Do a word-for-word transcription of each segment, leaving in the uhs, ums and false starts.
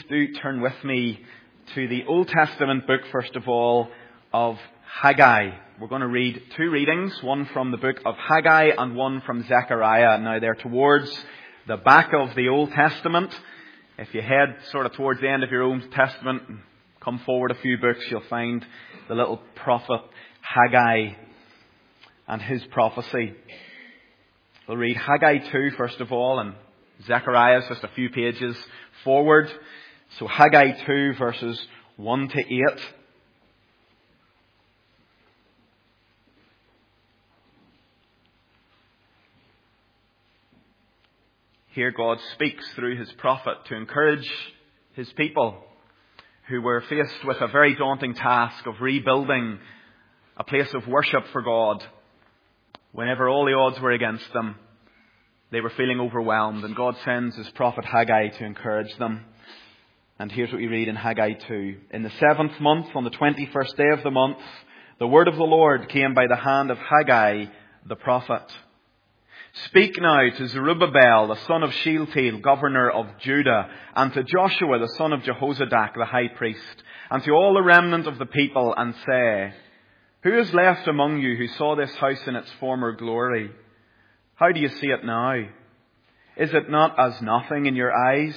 do turn with me to the Old Testament book, first of all, of Haggai. We're going to read two readings, one from the book of Haggai and one from Zechariah. Now they're towards the back of the Old Testament. If you head sort of towards the end of your Old Testament and come forward a few books, you'll find the little prophet Haggai and his prophecy. We'll read Haggai two first of all, and Zechariah is just a few pages forward. So Haggai two verses one to eight. Here God speaks through his prophet to encourage his people who were faced with a very daunting task of rebuilding a place of worship for God. Whenever all the odds were against them, they were feeling overwhelmed, and God sends his prophet Haggai to encourage them. And here's what we read in Haggai two. In the seventh month, on the twenty-first day of the month, the word of the Lord came by the hand of Haggai the prophet. Speak now to Zerubbabel, the son of Shealtiel, governor of Judah, and to Joshua, the son of Jehozadak, the high priest, and to all the remnant of the people, and say, Who is left among you who saw this house in its former glory? How do you see it now? Is it not as nothing in your eyes?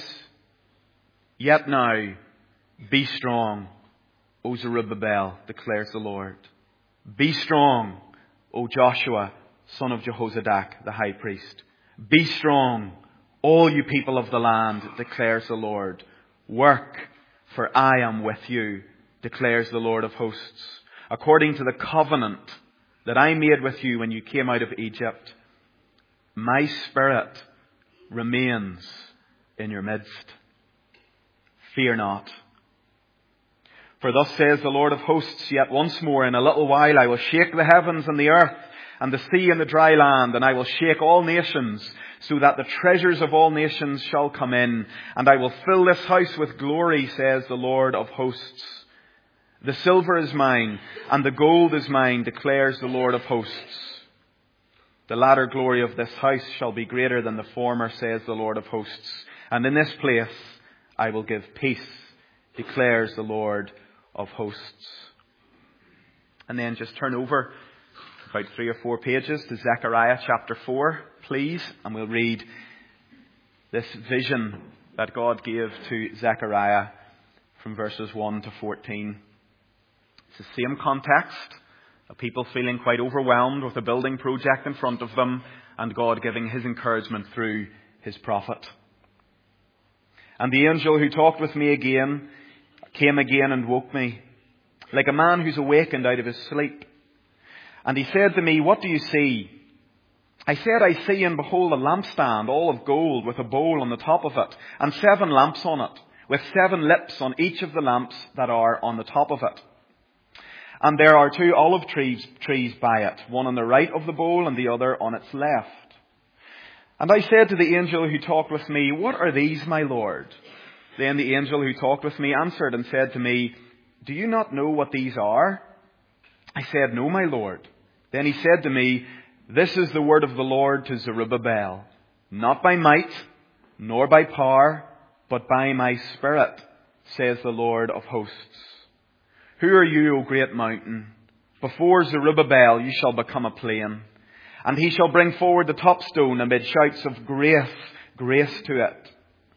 Yet now, be strong, O Zerubbabel, declares the Lord. Be strong, O Joshua, son of Jehozadak, the high priest. Be strong, all you people of the land, declares the Lord. Work, for I am with you, declares the Lord of hosts, according to the covenant that I made with you when you came out of Egypt. My spirit remains in your midst. Fear not. For thus says the Lord of hosts, yet once more in a little while I will shake the heavens and the earth, and the sea and the dry land, and I will shake all nations, so that the treasures of all nations shall come in, and I will fill this house with glory, says the Lord of hosts. The silver is mine, and the gold is mine, declares the Lord of hosts. The latter glory of this house shall be greater than the former, says the Lord of hosts. And in this place I will give peace, declares the Lord of hosts. And then just turn over about three or four pages to Zechariah chapter four, please, and we'll read this vision that God gave to Zechariah from verses one to fourteen. It's the same context of people feeling quite overwhelmed with a building project in front of them, and God giving his encouragement through his prophet. And the angel who talked with me again came again and woke me, like a man who's awakened out of his sleep. And he said to me, What do you see? I said, I see, and behold, a lampstand, all of gold, with a bowl on the top of it, and seven lamps on it, with seven lips on each of the lamps that are on the top of it. And there are two olive trees, trees by it, one on the right of the bowl and the other on its left. And I said to the angel who talked with me, What are these, my Lord? Then the angel who talked with me answered and said to me, Do you not know what these are? I said, No, my Lord. Then he said to me, This is the word of the Lord to Zerubbabel, not by might, nor by power, but by my spirit, says the Lord of hosts. Who are you, O great mountain? Before Zerubbabel you shall become a plain, and he shall bring forward the top stone amid shouts of grace, grace to it.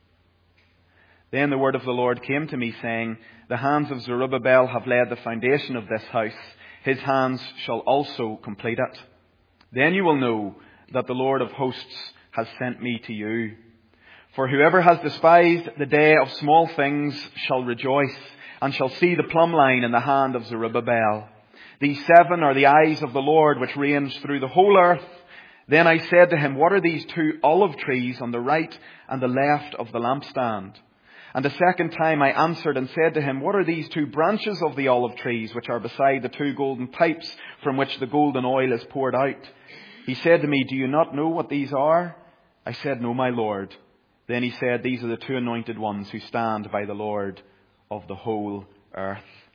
Then the word of the Lord came to me, saying, The hands of Zerubbabel have laid the foundation of this house. His hands shall also complete it. Then you will know that the Lord of hosts has sent me to you. For whoever has despised the day of small things shall rejoice, and shall see the plumb line in the hand of Zerubbabel. These seven are the eyes of the Lord, which range through the whole earth. Then I said to him, What are these two olive trees on the right and the left of the lampstand? And a second time I answered and said to him, What are these two branches of the olive trees, which are beside the two golden pipes from which the golden oil is poured out? He said to me, Do you not know what these are? I said, No, my Lord. Then he said, These are the two anointed ones who stand by the Lord of the whole earth.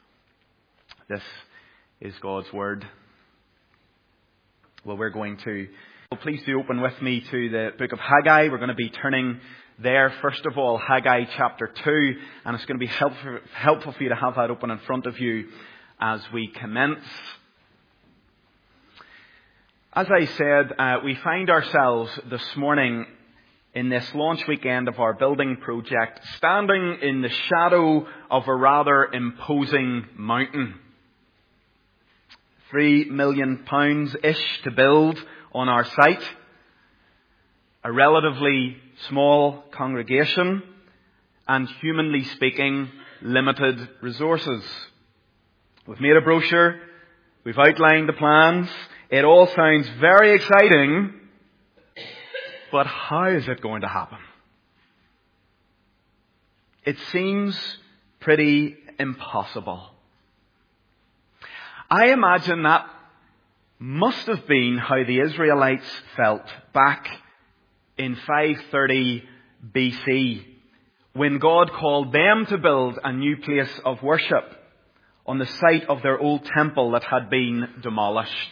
This is God's word. Well, we're going to... Well, please do open with me to the book of Haggai. We're going to be turning there. First of all, Haggai chapter two, and it's going to be helpful, helpful for you to have that open in front of you as we commence. As I said, uh, we find ourselves this morning in this launch weekend of our building project, standing in the shadow of a rather imposing mountain. Three million pounds-ish to build on our site. A relatively small congregation, and humanly speaking, limited resources. We've made a brochure, we've outlined the plans, it all sounds very exciting, but how is it going to happen? It seems pretty impossible. I imagine that must have been how the Israelites felt back in five thirty B C, when God called them to build a new place of worship on the site of their old temple that had been demolished.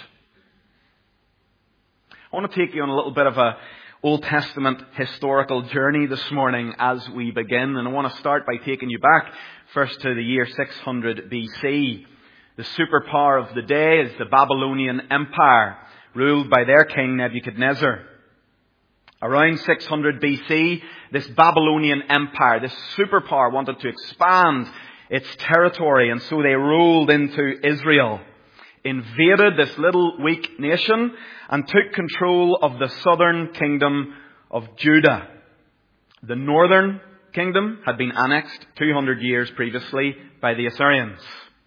I want to take you on a little bit of a Old Testament historical journey this morning as we begin, and I want to start by taking you back first to the year six hundred B C. The superpower of the day is the Babylonian Empire, ruled by their king Nebuchadnezzar. Around six hundred B C, this Babylonian Empire, this superpower, wanted to expand its territory, and so they rolled into Israel, invaded this little weak nation, and took control of the southern kingdom of Judah. The northern kingdom had been annexed two hundred years previously by the Assyrians.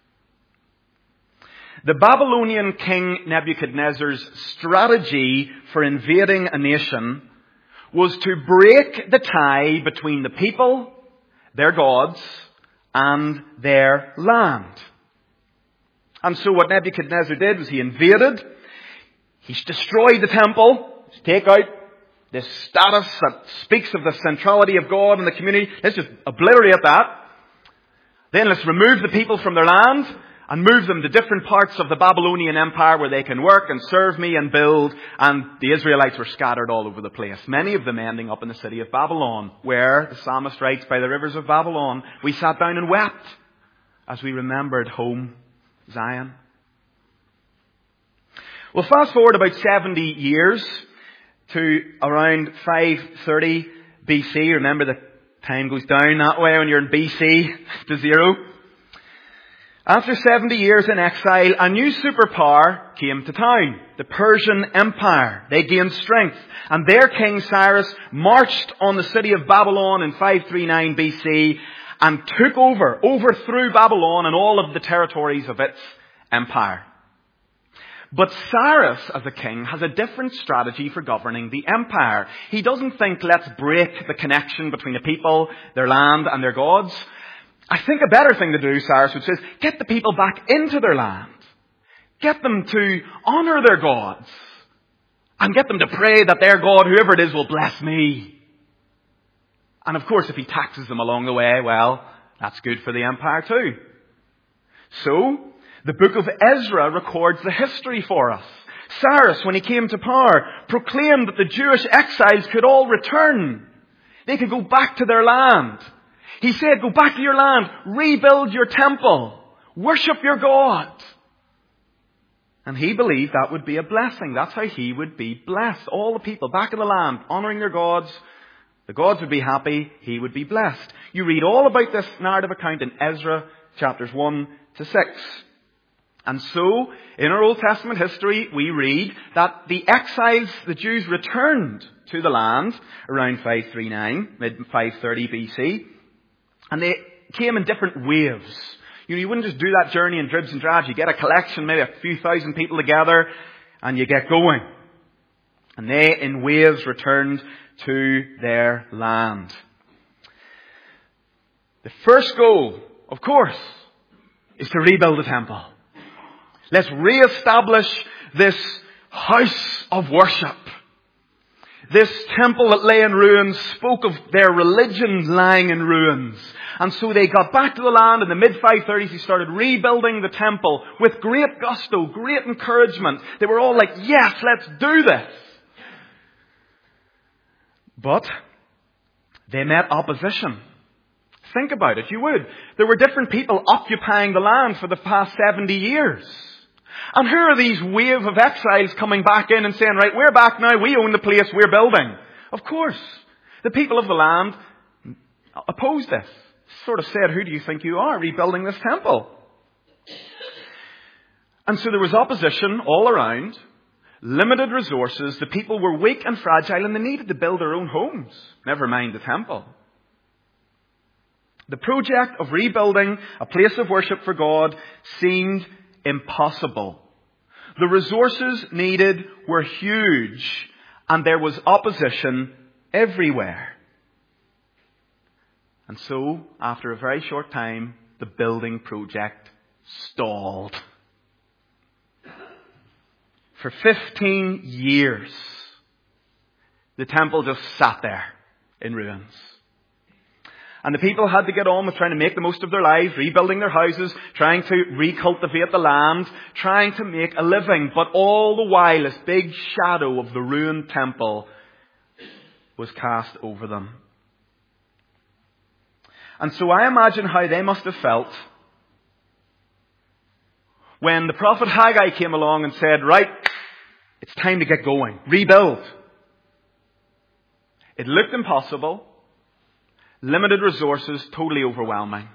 The Babylonian king Nebuchadnezzar's strategy for invading a nation was to break the tie between the people, their gods, and their land. And so what Nebuchadnezzar did was he invaded, he destroyed the temple, let's take out this status that speaks of the centrality of God in the community, let's just obliterate that. Then let's remove the people from their land and move them to different parts of the Babylonian Empire where they can work and serve me and build. And the Israelites were scattered all over the place. Many of them ending up in the city of Babylon, where, the psalmist writes, by the rivers of Babylon, we sat down and wept as we remembered home, Zion. Well, fast forward about seventy years to around five thirty B C. Remember, the time goes down that way when you're in B C to zero. After seventy years in exile, a new superpower came to town, the Persian Empire. They gained strength, and their king Cyrus marched on the city of Babylon in five thirty-nine B C and took over, overthrew Babylon and all of the territories of its empire. But Cyrus, as a king, has a different strategy for governing the empire. He doesn't think, let's break the connection between the people, their land, and their gods. I think a better thing to do, Cyrus would say, is get the people back into their land. Get them to honour their gods. And get them to pray that their God, whoever it is, will bless me. And of course, if he taxes them along the way, well, that's good for the empire too. So, the book of Ezra records the history for us. Cyrus, when he came to power, proclaimed that the Jewish exiles could all return. They could go back to their land. He said, go back to your land, rebuild your temple, worship your God. And he believed that would be a blessing. That's how he would be blessed. All the people back in the land, honouring their gods. The gods would be happy, he would be blessed. You read all about this narrative account in Ezra chapters one to six. And so, in our Old Testament history, we read that the exiles, the Jews, returned to the land around five thirty-nine, mid five thirty B C. And they came in different waves. You know, you wouldn't just do that journey in dribs and drabs. You get a collection, maybe a few thousand people together, and you get going. And they, in waves, returned to their land. The first goal, of course, is to rebuild the temple. Let's re-establish this house of worship. This temple that lay in ruins spoke of their religion lying in ruins. And so they got back to the land in the mid five thirties. They started rebuilding the temple with great gusto, great encouragement. They were all like, yes, let's do this. But they met opposition. Think about it, you would. There were different people occupying the land for the past seventy years. And who are these wave of exiles coming back in and saying, right, we're back now, we own the place, we're building? Of course, the people of the land opposed this. Sort of said, who do you think you are rebuilding this temple? And so there was opposition all around, limited resources, the people were weak and fragile and they needed to build their own homes, never mind the temple. The project of rebuilding a place of worship for God seemed impossible. The resources needed were huge and there was opposition everywhere. And so, after a very short time, the building project stalled. For fifteen years, the temple just sat there in ruins. And the people had to get on with trying to make the most of their lives, rebuilding their houses, trying to recultivate the land, trying to make a living. But all the while, this big shadow of the ruined temple was cast over them. And so I imagine how they must have felt when the prophet Haggai came along and said, right, it's time to get going. Rebuild. It looked impossible. Limited resources, totally overwhelming.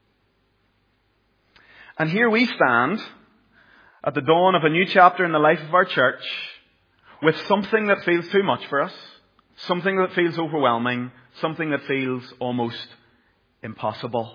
And here we stand at the dawn of a new chapter in the life of our church with something that feels too much for us, something that feels overwhelming, something that feels almost impossible.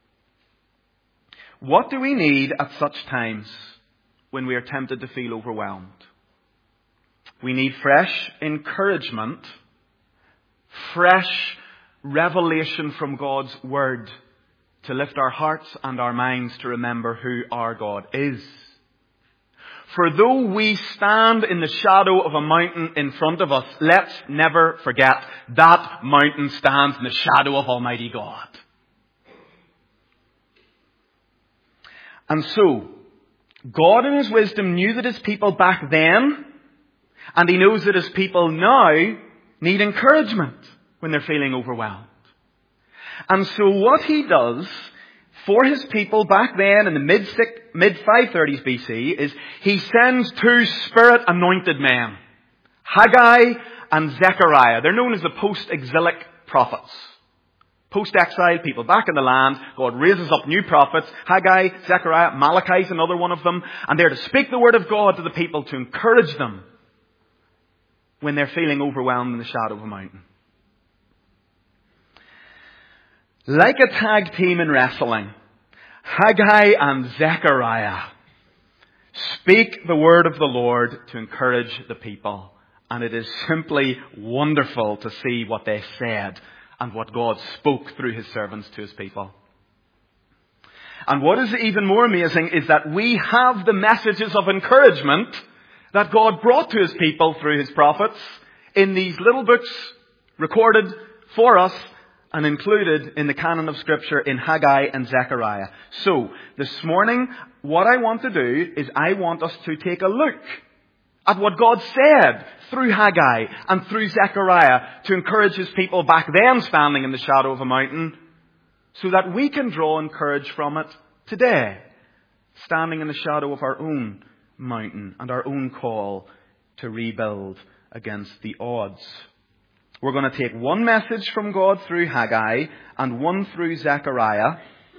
What do we need at such times when we are tempted to feel overwhelmed? We need fresh encouragement, fresh revelation from God's Word to lift our hearts and our minds to remember who our God is. For though we stand in the shadow of a mountain in front of us, let's never forget that mountain stands in the shadow of Almighty God. And so, God in His wisdom knew that His people back then, and He knows that His people now need encouragement when they're feeling overwhelmed. And so what He does for His people back then in the mid mid five thirties B C is He sends two Spirit anointed men, Haggai and Zechariah. They're known as the post-exilic prophets. Post-exile people back in the land, God raises up new prophets. Haggai, Zechariah, Malachi is another one of them. And they're to speak the word of God to the people to encourage them when they're feeling overwhelmed in the shadow of a mountain. Like a tag team in wrestling, Haggai and Zechariah speak the word of the Lord to encourage the people. And it is simply wonderful to see what they said and what God spoke through His servants to His people. And what is even more amazing is that we have the messages of encouragement that God brought to His people through His prophets in these little books recorded for us and included in the canon of Scripture in Haggai and Zechariah. So, this morning, what I want to do is I want us to take a look at what God said through Haggai and through Zechariah to encourage His people back then standing in the shadow of a mountain, so that we can draw encouragement from it today, standing in the shadow of our own mountain and our own call to rebuild against the odds. We're going to take one message from God through Haggai and one through Zechariah.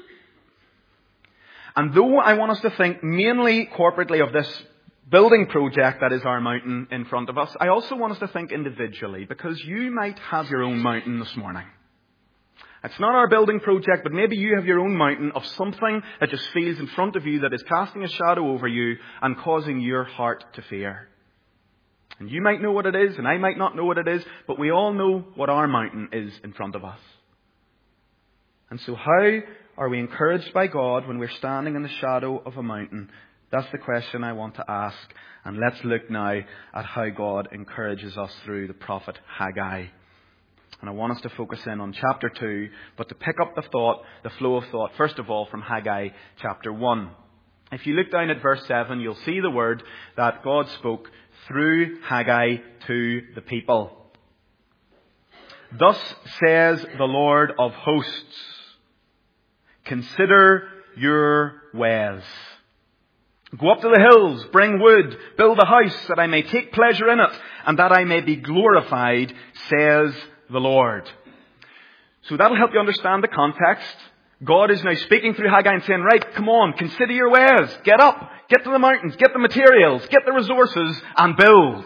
And though I want us to think mainly corporately of this building project that is our mountain in front of us, I also want us to think individually, because you might have your own mountain this morning. It's not our building project, but maybe you have your own mountain of something that just feels in front of you that is casting a shadow over you and causing your heart to fear. And you might know what it is, and I might not know what it is, but we all know what our mountain is in front of us. And so how are we encouraged by God when we're standing in the shadow of a mountain? That's the question I want to ask. And let's look now at how God encourages us through the prophet Haggai. And I want us to focus in on chapter two, but to pick up the thought, the flow of thought, first of all, from Haggai chapter one. If you look down at verse seven, you'll see the word that God spoke through Haggai to the people. Thus says the Lord of hosts, consider your ways. Go up to the hills, bring wood, build a house, that I may take pleasure in it, and that I may be glorified, says the Lord. So that'll help you understand the context. God is now speaking through Haggai and saying, right, come on, consider your ways. Get up, get to the mountains, get the materials, get the resources, and build.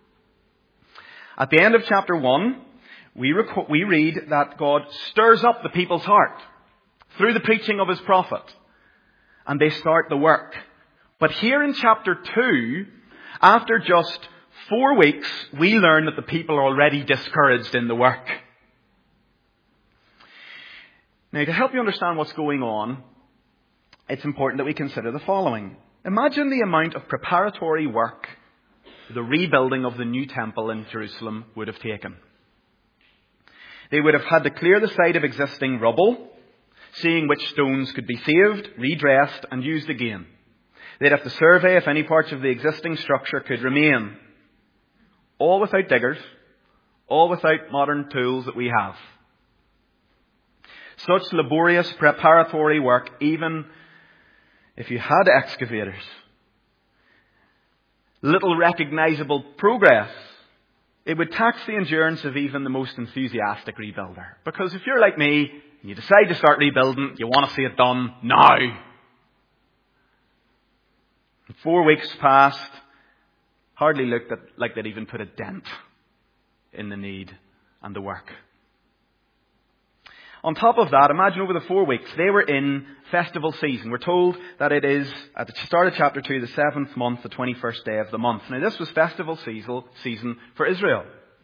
At the end of chapter one, we, rec- we read that God stirs up the people's heart through the preaching of his prophet, and they start the work. But here in chapter two, after just four weeks, we learn that the people are already discouraged in the work. Now, to help you understand what's going on, it's important that we consider the following. Imagine the amount of preparatory work the rebuilding of the new temple in Jerusalem would have taken. They would have had to clear the site of existing rubble, seeing which stones could be saved, redressed, and used again. They'd have to survey if any parts of the existing structure could remain. All without diggers, all without modern tools that we have. Such laborious preparatory work, even if you had excavators. Little recognizable progress. It would tax the endurance of even the most enthusiastic rebuilder. Because if you're like me, and you decide to start rebuilding, you want to see it done now. Four weeks passed, hardly looked at, like they'd even put a dent in the need and the work. On top of that, imagine over the four weeks, they were in festival season. We're told that it is, at the start of chapter two, the seventh month, the twenty-first day of the month. Now this was festival season for Israel.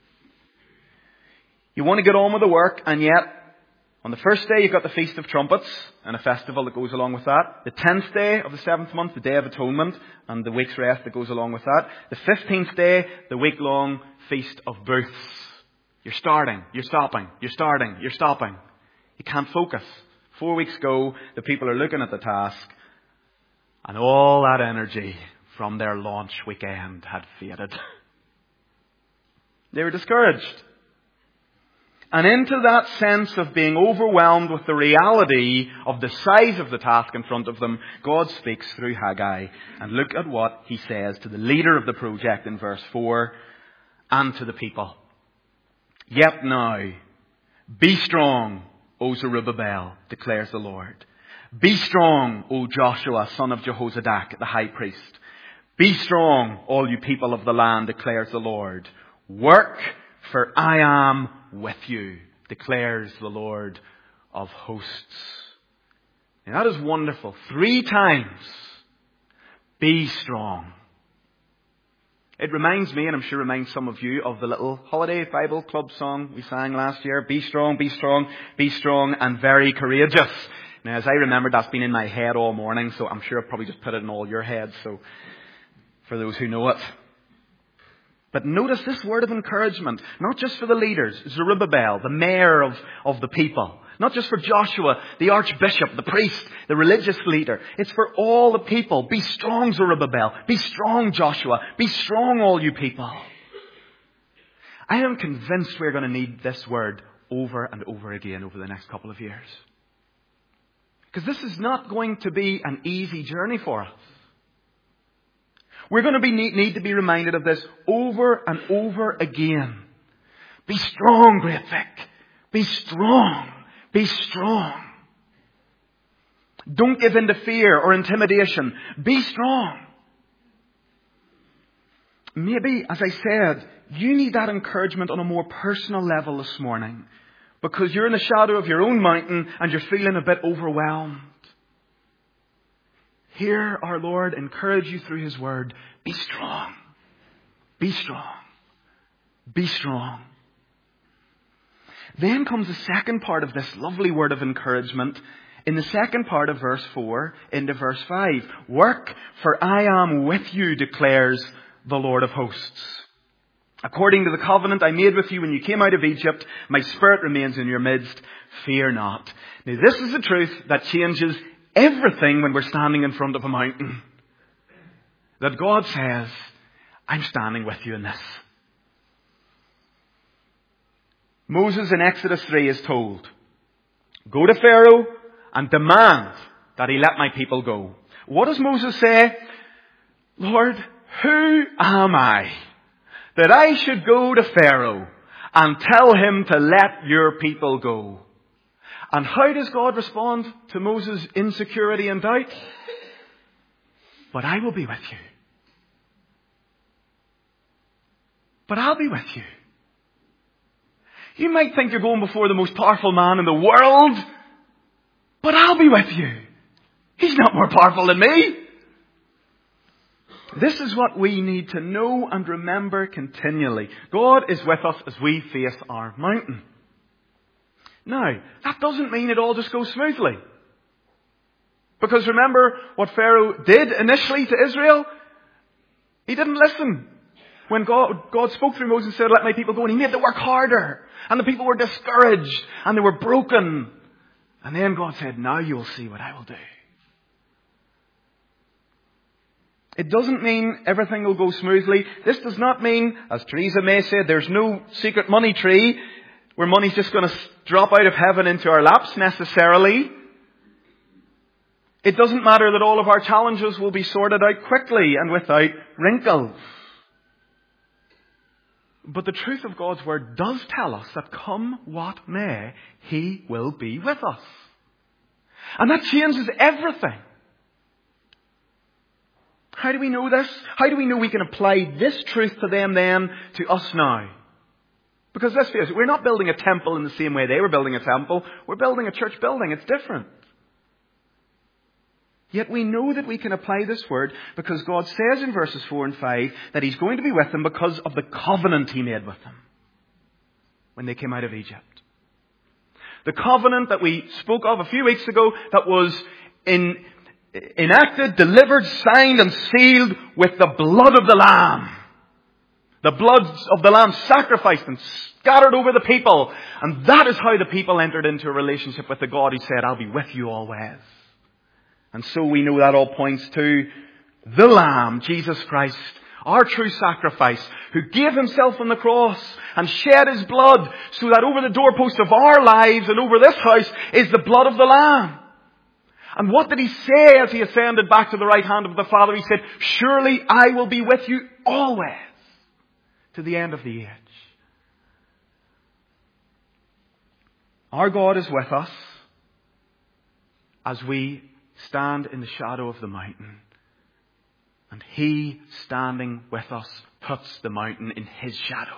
You want to get on with the work, and yet, on the first day you've got the Feast of Trumpets, and a festival that goes along with that. The tenth day of the seventh month, the Day of Atonement, and the week's rest that goes along with that. The fifteenth day, the week-long Feast of Booths. You're starting, you're stopping, you're starting, you're stopping. You can't focus. Four weeks ago, the people are looking at the task, and all that energy from their launch weekend had faded. They were discouraged. And into that sense of being overwhelmed with the reality of the size of the task in front of them, God speaks through Haggai. And look at what he says to the leader of the project in verse four, and to the people. Yet now, be strong, O Zerubbabel, declares the Lord. Be strong, O Joshua, son of Jehozadak, the high priest. Be strong, all you people of the land, declares the Lord. Work, for I am with you, declares the Lord of hosts. Now that is wonderful. Three times. Be strong. It reminds me, and I'm sure reminds some of you, of the little holiday Bible club song we sang last year. Be strong, be strong, be strong, and very courageous. Now, as I remember, that's been in my head all morning, so I'm sure I've probably just put it in all your heads, so for those who know it. But notice this word of encouragement, not just for the leaders, Zerubbabel, the mayor of, of the people. Not just for Joshua, the archbishop, the priest, the religious leader. It's for all the people. Be strong, Zerubbabel. Be strong, Joshua. Be strong, all you people. I am convinced we're going to need this word over and over again over the next couple of years. Because this is not going to be an easy journey for us. We're going to be need, need to be reminded of this over and over again. Be strong, Great Vic. Be strong. Be strong. Don't give in to fear or intimidation. Be strong. Maybe, as I said, you need that encouragement on a more personal level this morning. Because you're in the shadow of your own mountain and you're feeling a bit overwhelmed. Hear our Lord encourage you through His word. Be strong. Be strong. Be strong. Then comes the second part of this lovely word of encouragement in the second part of verse four into verse five. Work, for I am with you, declares the Lord of hosts. According to the covenant I made with you when you came out of Egypt, my spirit remains in your midst. Fear not. Now this is the truth that changes everything when we're standing in front of a mountain. That God says, I'm standing with you in this. Moses in Exodus three is told, "Go to Pharaoh and demand that he let my people go." What does Moses say? "Lord, who am I that I should go to Pharaoh and tell him to let your people go?" And how does God respond to Moses' insecurity and doubt? "But I will be with you. But I'll be with you." You might think you're going before the most powerful man in the world, but I'll be with you. He's not more powerful than me. This is what we need to know and remember continually. God is with us as we face our mountain. Now, that doesn't mean it all just goes smoothly. Because remember what Pharaoh did initially to Israel? He didn't listen. When God, God spoke through Moses and said, "Let my people go," and he made them work harder. And the people were discouraged. And they were broken. And then God said, "Now you will see what I will do." It doesn't mean everything will go smoothly. This does not mean, as Theresa May said, there's no secret money tree where money's just going to drop out of heaven into our laps necessarily. It doesn't matter that all of our challenges will be sorted out quickly and without wrinkles. But the truth of God's Word does tell us that come what may, He will be with us. And that changes everything. How do we know this? How do we know we can apply this truth to them then, to us now? Because let's face it, we're not building a temple in the same way they were building a temple. We're building a church building. It's different. Yet we know that we can apply this word because God says in verses four and five that He's going to be with them because of the covenant He made with them when they came out of Egypt. The covenant that we spoke of a few weeks ago that was in, enacted, delivered, signed and sealed with the blood of the Lamb. The blood of the Lamb sacrificed and scattered over the people. And that is how the people entered into a relationship with the God who said, "I'll be with you always." And so we know that all points to the Lamb, Jesus Christ, our true sacrifice, who gave Himself on the cross and shed His blood so that over the doorpost of our lives and over this house is the blood of the Lamb. And what did He say as He ascended back to the right hand of the Father? He said, "Surely I will be with you always to the end of the age." Our God is with us as we stand in the shadow of the mountain. And He, standing with us, puts the mountain in His shadow.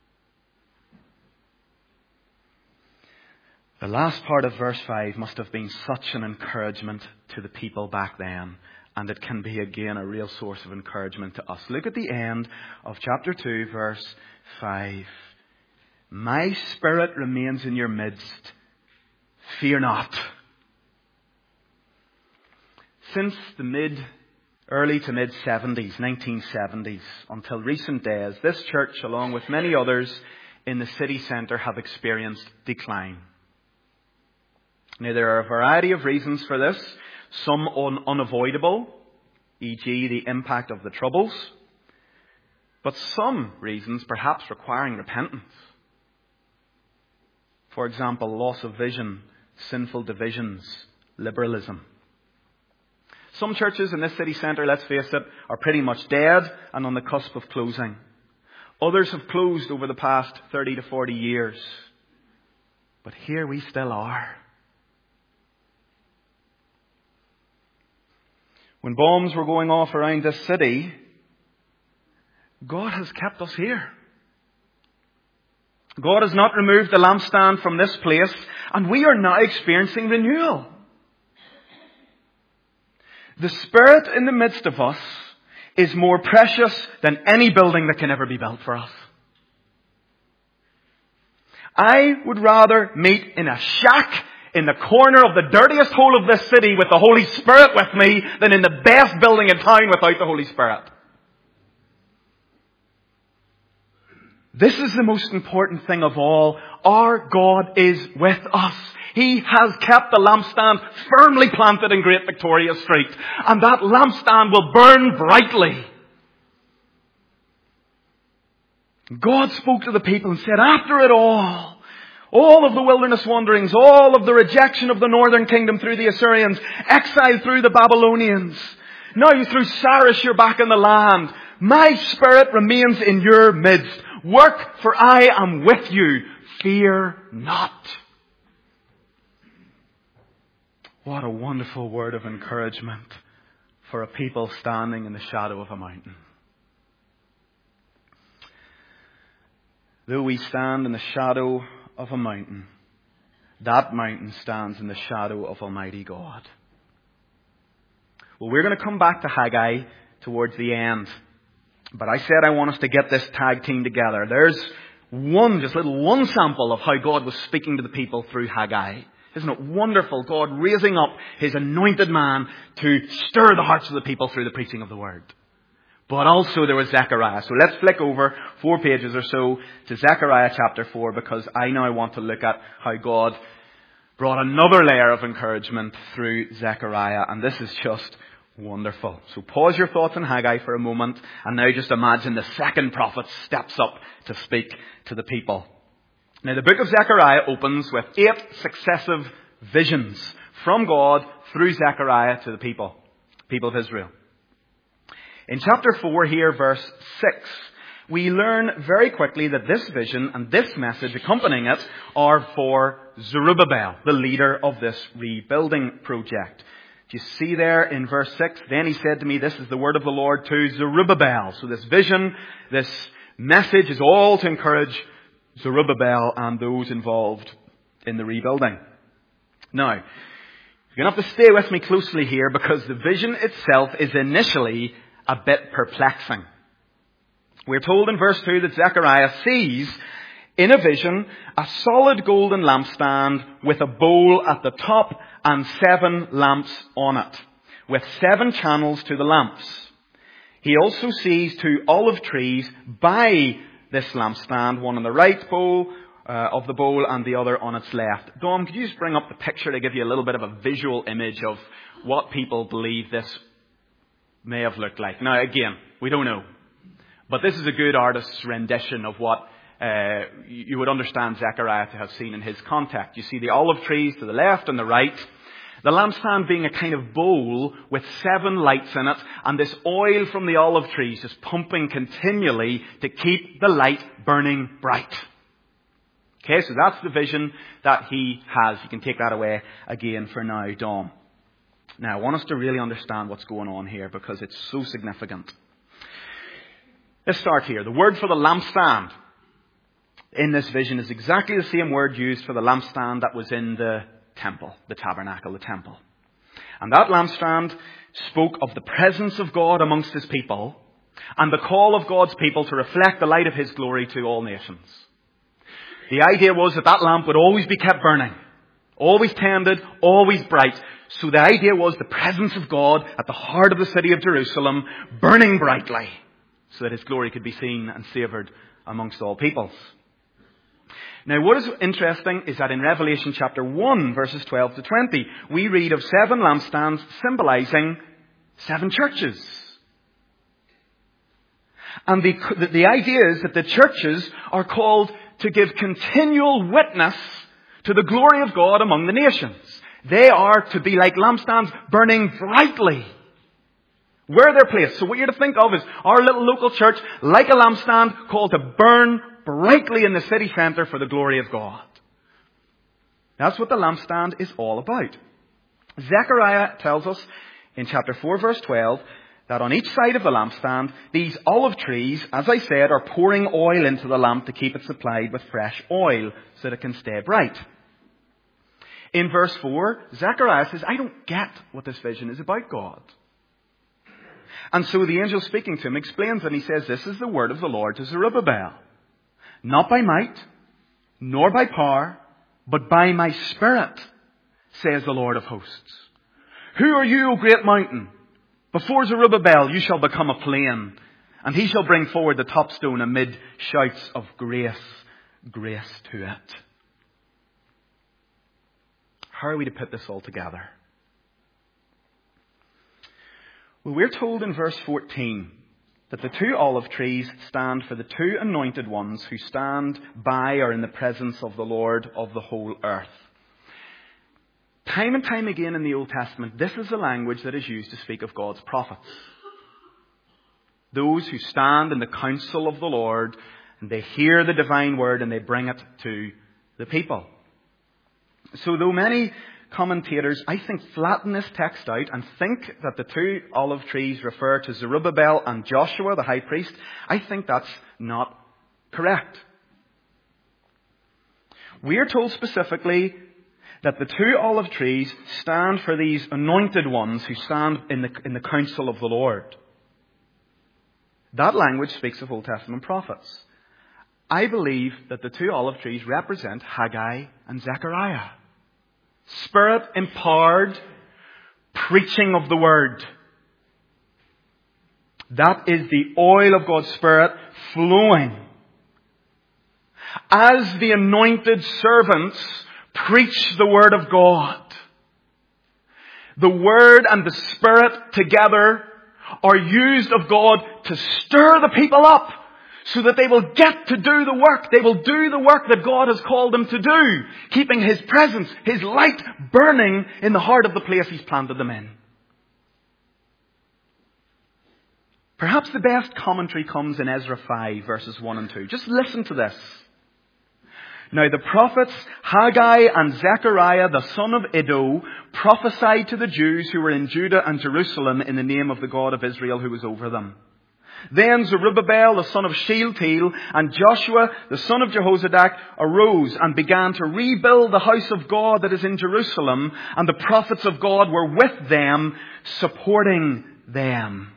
The last part of verse five must have been such an encouragement to the people back then. And it can be again a real source of encouragement to us. Look at the end of chapter two, verse five. "My spirit remains in your midst. Fear not." Since the mid, early to mid seventies, nineteen seventies, until recent days, this church, along with many others in the city centre, have experienced decline. Now, there are a variety of reasons for this. Some un- unavoidable, for example the impact of the Troubles. But some reasons perhaps requiring repentance. For example, loss of vision, sinful divisions, liberalism. Some churches in this city centre, let's face it, are pretty much dead and on the cusp of closing. Others have closed over the past thirty to forty years. But here we still are. When bombs were going off around this city, God has kept us here. God has not removed the lampstand from this place, and we are now experiencing renewal. The Spirit in the midst of us is more precious than any building that can ever be built for us. I would rather meet in a shack in the corner of the dirtiest hole of this city with the Holy Spirit with me than in the best building in town without the Holy Spirit. This is the most important thing of all. Our God is with us. He has kept the lampstand firmly planted in Great Victoria Street. And that lampstand will burn brightly. God spoke to the people and said, after it all, All of the wilderness wanderings, all of the rejection of the northern kingdom through the Assyrians, exile through the Babylonians. Now through Cyrus you're back in the land. My Spirit remains in your midst. Work, for I am with you. Fear not. What a wonderful word of encouragement for a people standing in the shadow of a mountain. Though we stand in the shadow of a mountain, that mountain stands in the shadow of Almighty God. Well, we're going to come back to Haggai towards the end. But I said I want us to get this tag team together. There's one, just little one sample of how God was speaking to the people through Haggai. Isn't it wonderful? God raising up His anointed man to stir the hearts of the people through the preaching of the Word. But also there was Zechariah. So let's flick over four pages or so to Zechariah chapter four, because I now want to look at how God brought another layer of encouragement through Zechariah. And this is just wonderful. So pause your thoughts on Haggai for a moment, and now just imagine the second prophet steps up to speak to the people. Now the book of Zechariah opens with eight successive visions from God through Zechariah to the people, people of Israel. In chapter four here, verse six, we learn very quickly that this vision and this message accompanying it are for Zerubbabel, the leader of this rebuilding project. Do you see there in verse six? Then he said to me, this is the word of the Lord to Zerubbabel. So this vision, this message is all to encourage Zerubbabel and those involved in the rebuilding. Now, you're going to have to stay with me closely here, because the vision itself is initially a bit perplexing. We're told in verse two that Zechariah sees in a vision a solid golden lampstand with a bowl at the top and seven lamps on it, with seven channels to the lamps. He also sees two olive trees by this lampstand, one on the right bowl uh, of the bowl and the other on its left. Dom, could you just bring up the picture to give you a little bit of a visual image of what people believe this may have looked like? Now, again, we don't know. But this is a good artist's rendition of what uh, you would understand Zechariah to have seen in his context. You see the olive trees to the left and the right. The lampstand being a kind of bowl with seven lights in it, and this oil from the olive trees just pumping continually to keep the light burning bright. Okay, so that's the vision that he has. You can take that away again for now, Dom. Now, I want us to really understand what's going on here, because it's so significant. Let's start here. The word for the lampstand in this vision is exactly the same word used for the lampstand that was in the temple, the tabernacle, the temple. And that lampstand spoke of the presence of God amongst His people and the call of God's people to reflect the light of His glory to all nations. The idea was that that lamp would always be kept burning, always tended, always bright. So the idea was the presence of God at the heart of the city of Jerusalem, burning brightly, so that His glory could be seen and savoured amongst all peoples. Now, what is interesting is that in Revelation chapter one, verses twelve to twenty, we read of seven lampstands symbolising seven churches. And the, the, the idea is that the churches are called to give continual witness to the glory of God among the nations. They are to be like lampstands burning brightly where they're placed. So what you're to think of is our little local church, like a lampstand, called to burn brightly in the city centre for the glory of God. That's what the lampstand is all about. Zechariah tells us in chapter four, verse twelve, that on each side of the lampstand, these olive trees, as I said, are pouring oil into the lamp to keep it supplied with fresh oil so that it can stay bright. In verse four, Zechariah says, I don't get what this vision is about, God. And so the angel speaking to him explains, and he says, this is the word of the Lord to Zerubbabel. Not by might, nor by power, but by my Spirit, says the Lord of hosts. Who are you, O great mountain? Before Zerubbabel you shall become a plain, and he shall bring forward the top stone amid shouts of grace, grace to it. How are we to put this all together? Well, we're told in verse fourteen that the two olive trees stand for the two anointed ones who stand by or in the presence of the Lord of the whole earth. Time and time again in the Old Testament, this is the language that is used to speak of God's prophets. Those who stand in the counsel of the Lord, and they hear the divine word and they bring it to the people. So though many commentators, I think, flatten this text out and think that the two olive trees refer to Zerubbabel and Joshua, the high priest, I think that's not correct. We are told specifically that the two olive trees stand for these anointed ones who stand in the, in the counsel of the Lord. That language speaks of Old Testament prophets. I believe that the two olive trees represent Haggai and Zechariah. Spirit-empowered preaching of the Word. That is the oil of God's Spirit flowing. As the anointed servants preach the Word of God, the Word and the Spirit together are used of God to stir the people up so that they will get to do the work. They will do the work that God has called them to do, keeping His presence, His light burning in the heart of the place He's planted them in. Perhaps the best commentary comes in Ezra five, verses one and two. Just listen to this. Now the prophets Haggai and Zechariah, the son of Iddo, prophesied to the Jews who were in Judah and Jerusalem in the name of the God of Israel who was over them. Then Zerubbabel, the son of Shealtiel, and Joshua, the son of Jehozadak, arose and began to rebuild the house of God that is in Jerusalem, and the prophets of God were with them, supporting them.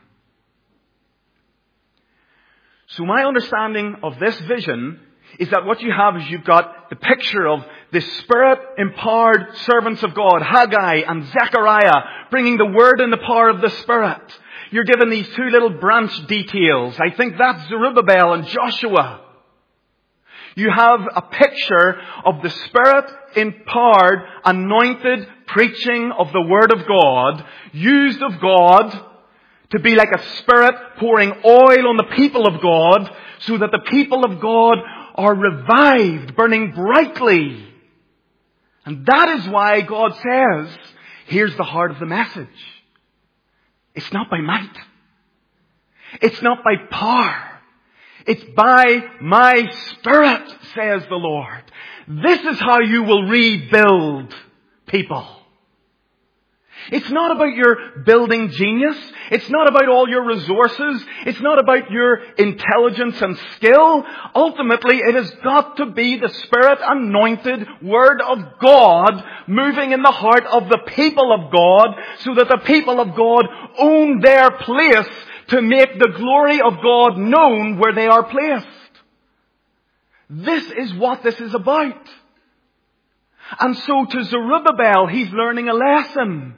So my understanding of this vision is that what you have is you've got the picture of the Spirit-empowered servants of God, Haggai and Zechariah, bringing the Word in the power of the Spirit. You're given these two little branch details. I think that's Zerubbabel and Joshua. You have a picture of the Spirit-empowered, anointed preaching of the Word of God, used of God to be like a Spirit pouring oil on the people of God, so that the people of God are revived, burning brightly. And that is why God says, here's the heart of the message. It's not by might. It's not by power. It's by my Spirit, says the Lord. This is how you will rebuild people. It's not about your building genius. It's not about all your resources. It's not about your intelligence and skill. Ultimately, it has got to be the Spirit-anointed Word of God moving in the heart of the people of God, so that the people of God own their place to make the glory of God known where they are placed. This is what this is about. And so to Zerubbabel, he's learning a lesson.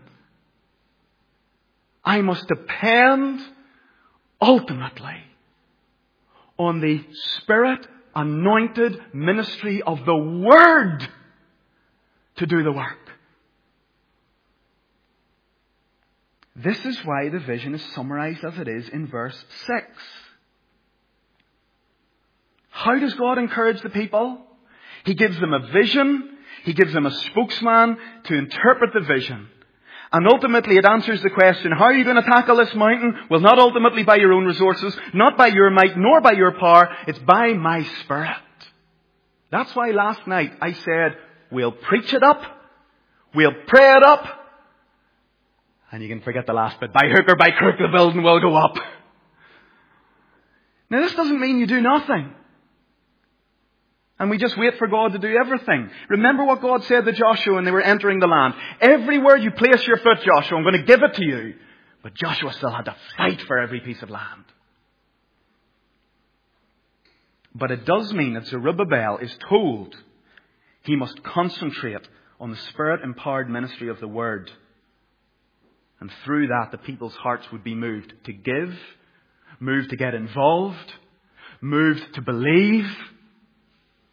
I must depend ultimately on the Spirit-anointed ministry of the Word to do the work. This is why the vision is summarized as it is in verse six. How does God encourage the people? He gives them a vision. He gives them a spokesman to interpret the vision. And ultimately it answers the question, how are you going to tackle this mountain? Well, not ultimately by your own resources, not by your might, nor by your power. It's by my Spirit. That's why last night I said, we'll preach it up, we'll pray it up, and you can forget the last bit. By hook or by crook, the building will go up. Now this doesn't mean you do nothing. And we just wait for God to do everything. Remember what God said to Joshua when they were entering the land. Everywhere you place your foot, Joshua, I'm going to give it to you. But Joshua still had to fight for every piece of land. But it does mean that Zerubbabel is told he must concentrate on the Spirit-empowered ministry of the Word. And through that, the people's hearts would be moved to give, moved to get involved, moved to believe.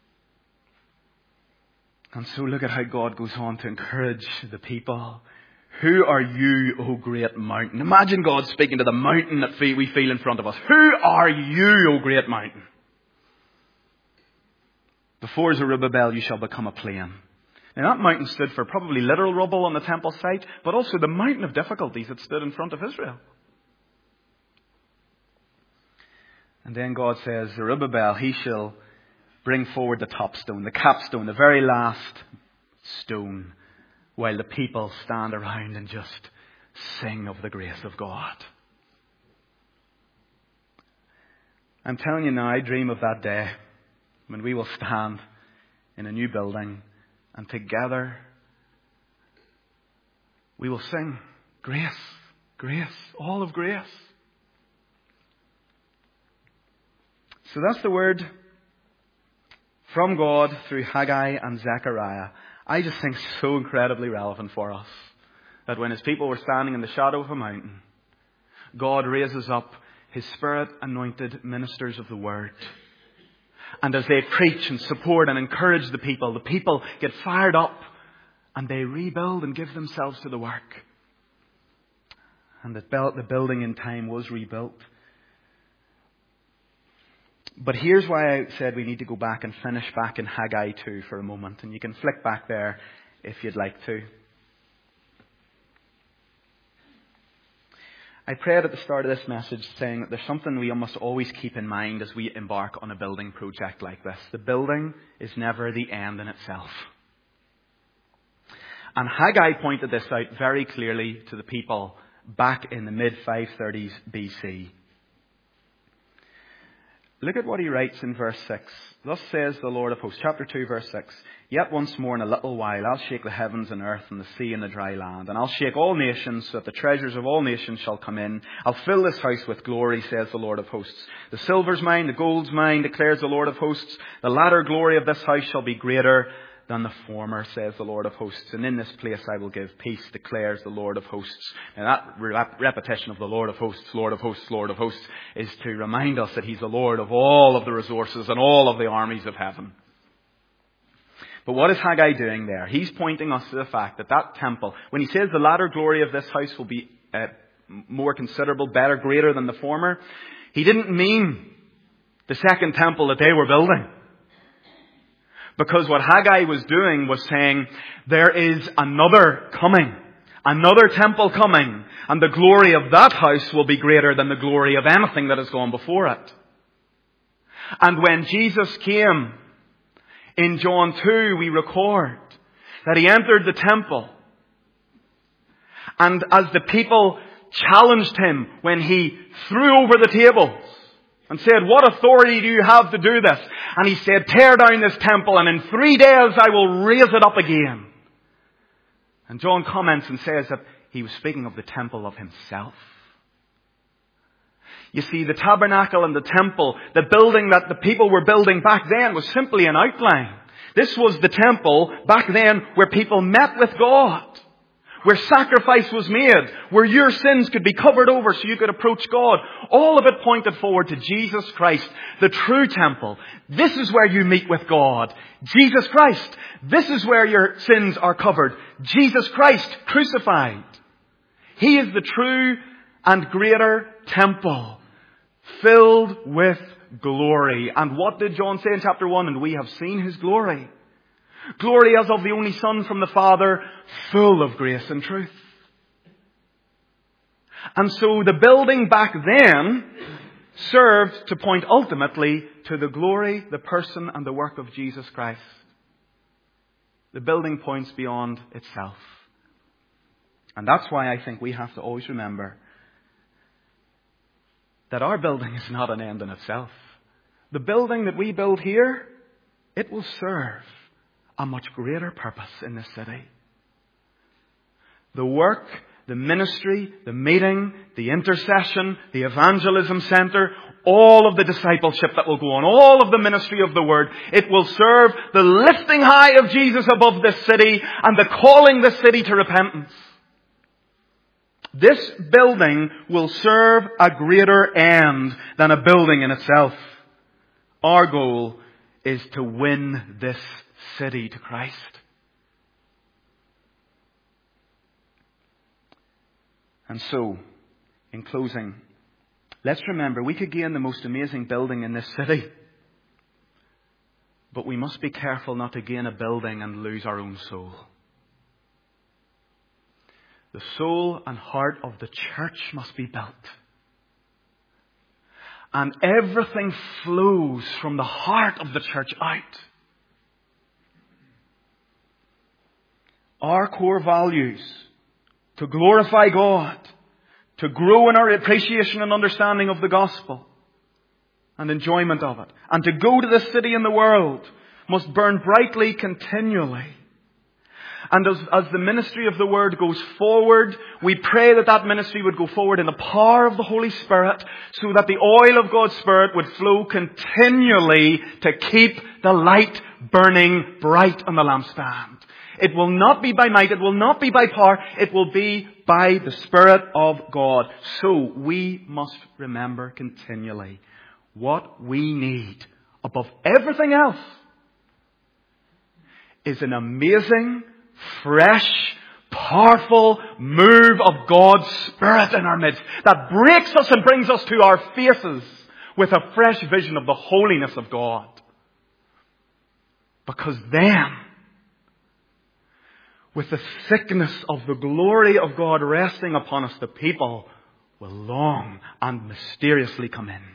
And so look at how God goes on to encourage the people Who are you, O great mountain? Imagine God speaking to the mountain that we feel in front of us. Who are you, O great mountain? Before Zerubbabel you shall become a plain. Now that mountain stood for probably literal rubble on the temple site, but also the mountain of difficulties that stood in front of Israel. And then God says, Zerubbabel, he shall bring forward the top stone, the capstone, the very last stone, while the people stand around and just sing of the grace of God. I'm telling you now, I dream of that day when we will stand in a new building and together we will sing grace, grace, all of grace. So that's the word from God through Haggai and Zechariah. I just think so incredibly relevant for us that when his people were standing in the shadow of a mountain, God raises up his Spirit anointed ministers of the word. And as they preach and support and encourage the people, the people get fired up and they rebuild and give themselves to the work. And the building in time was rebuilt. But here's why I said we need to go back and finish back in Haggai two for a moment. And you can flick back there if you'd like to. I prayed at the start of this message saying that there's something we must always keep in mind as we embark on a building project like this. The building is never the end in itself. And Haggai pointed this out very clearly to the people back in the mid five thirties B C. Look at what he writes in verse six. Thus says the Lord of hosts, chapter two, verse six. Yet once more in a little while I'll shake the heavens and earth and the sea and the dry land. And I'll shake all nations so that the treasures of all nations shall come in. I'll fill this house with glory, says the Lord of hosts. The silver's mine, the gold's mine, declares the Lord of hosts. The latter glory of this house shall be greater than the former, says the Lord of hosts. And in this place I will give peace, declares the Lord of hosts. And that rep- repetition of the Lord of hosts, Lord of hosts, Lord of hosts, is to remind us that he's the Lord of all of the resources and all of the armies of heaven. But what is Haggai doing there? He's pointing us to the fact that that temple, when he says the latter glory of this house will be uh, more considerable, better, greater than the former, he didn't mean the second temple that they were building. Because what Haggai was doing was saying, there is another coming, another temple coming, and the glory of that house will be greater than the glory of anything that has gone before it. And when Jesus came, in John two we record that he entered the temple. And as the people challenged him when he threw over the tables, and said, what authority do you have to do this? And he said, tear down this temple and in three days I will raise it up again. And John comments and says that he was speaking of the temple of himself. You see, the tabernacle and the temple, the building that the people were building back then was simply an outline. This was the temple back then where people met with God. Where sacrifice was made, where your sins could be covered over so you could approach God. All of it pointed forward to Jesus Christ, the true temple. This is where you meet with God. Jesus Christ. This is where your sins are covered. Jesus Christ crucified. He is the true and greater temple, filled with glory. And what did John say in chapter one? And we have seen his glory. Glory as of the only Son from the Father, full of grace and truth. And so the building back then served to point ultimately to the glory, the person and the work of Jesus Christ. The building points beyond itself. And that's why I think we have to always remember that our building is not an end in itself. The building that we build here, it will serve a much greater purpose in this city. The work, the ministry, the meeting, the intercession, the evangelism center, all of the discipleship that will go on, all of the ministry of the word, it will serve the lifting high of Jesus above this city and the calling this city to repentance. This building will serve a greater end than a building in itself. Our goal is to win this city to Christ. And so, in closing, let's remember we could gain the most amazing building in this city. But we must be careful not to gain a building and lose our own soul. The soul and heart of the church must be built. And everything flows from the heart of the church out. Our core values, to glorify God, to grow in our appreciation and understanding of the gospel and enjoyment of it, and to go to the city and the world, must burn brightly continually. And as, as the ministry of the Word goes forward, we pray that that ministry would go forward in the power of the Holy Spirit, so that the oil of God's Spirit would flow continually to keep the light burning bright on the lampstand. It will not be by might, it will not be by power, it will be by the Spirit of God. So we must remember continually what we need above everything else is an amazing, fresh, powerful move of God's Spirit in our midst that breaks us and brings us to our faces with a fresh vision of the holiness of God. Because then, with the thickness of the glory of God resting upon us, the people will long and mysteriously come in.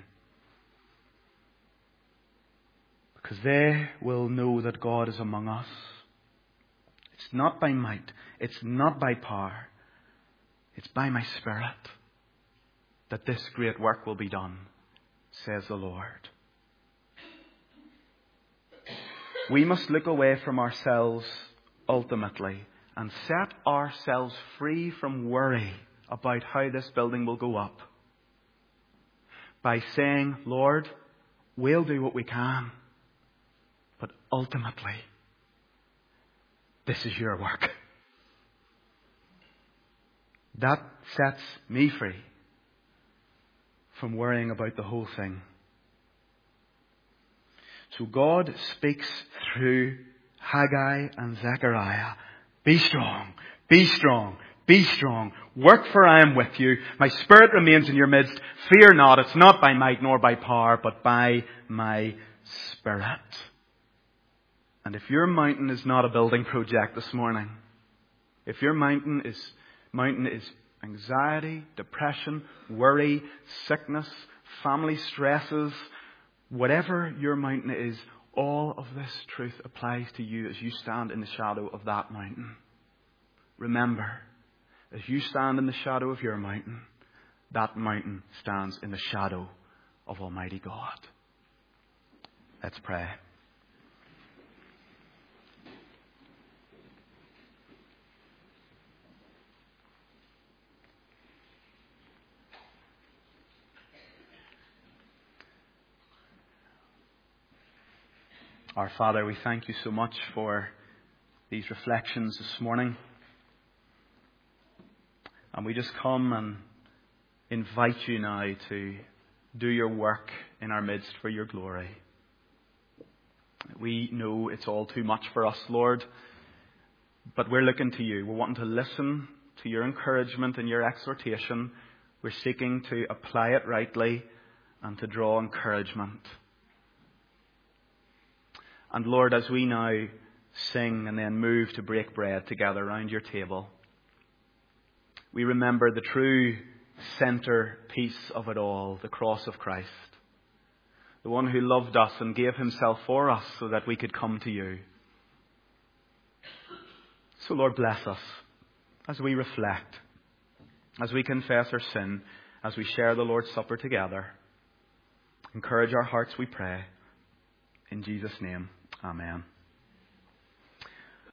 Because they will know that God is among us. It's not by might. It's not by power. It's by my Spirit that this great work will be done, says the Lord. We must look away from ourselves ultimately and set ourselves free from worry about how this building will go up by saying, Lord, we'll do what we can, but ultimately, this is your work. That sets me free from worrying about the whole thing. So God speaks through Haggai and Zechariah. Be strong, be strong, be strong. Work, for I am with you. My Spirit remains in your midst. Fear not, it's not by might nor by power, but by my Spirit. And if your mountain is not a building project this morning, if your mountain is mountain is anxiety, depression, worry, sickness, family stresses, whatever your mountain is, all of this truth applies to you as you stand in the shadow of that mountain. Remember, as you stand in the shadow of your mountain, that mountain stands in the shadow of Almighty God. Let's pray. Our Father, we thank you so much for these reflections this morning. And we just come and invite you now to do your work in our midst for your glory. We know it's all too much for us, Lord, but we're looking to you. We're wanting to listen to your encouragement and your exhortation. We're seeking to apply it rightly and to draw encouragement. And Lord, as we now sing and then move to break bread together around your table, we remember the true centerpiece of it all, the cross of Christ. The one who loved us and gave himself for us so that we could come to you. So Lord, bless us as we reflect, as we confess our sin, as we share the Lord's Supper together. Encourage our hearts, we pray. In Jesus' name, amen.